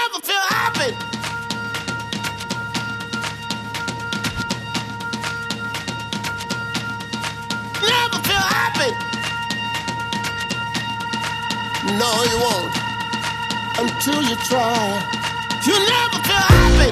never feel happy. Never feel happy. No, you won't. Until you try. You never feel happy.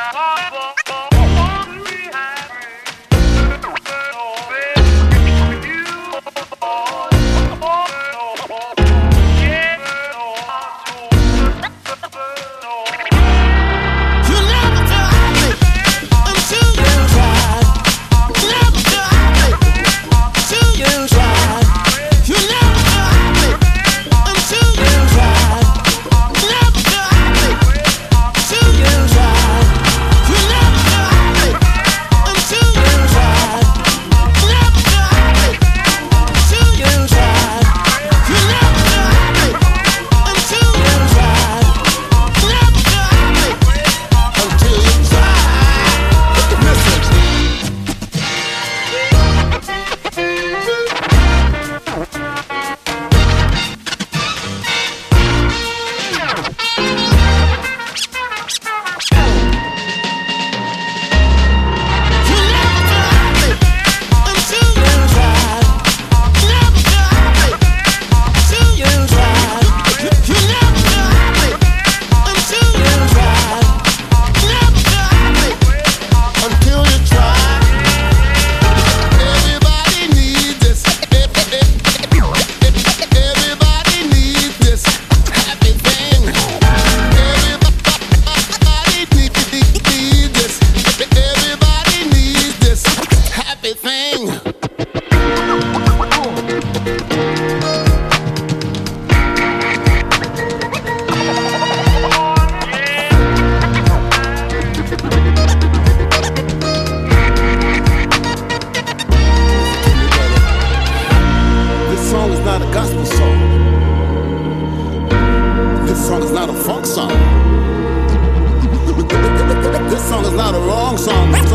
This song is not a wrong song, but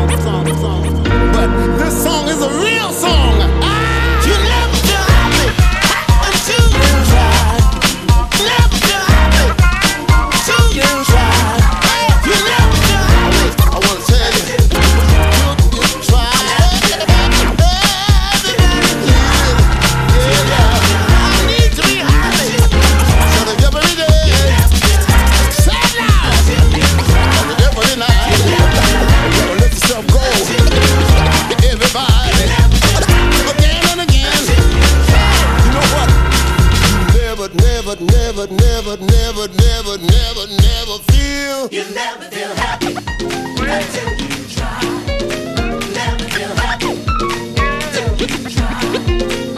this song is a real song. You never feel happy until you try. Never feel happy until you try. You never feel happy. I wanna tell you, you try. I need to be happy. So the every day, say it loud. Every night, let yourself go. Everybody, again and again. You know what? Never feel. You never feel happy until you try. Never feel happy until you try.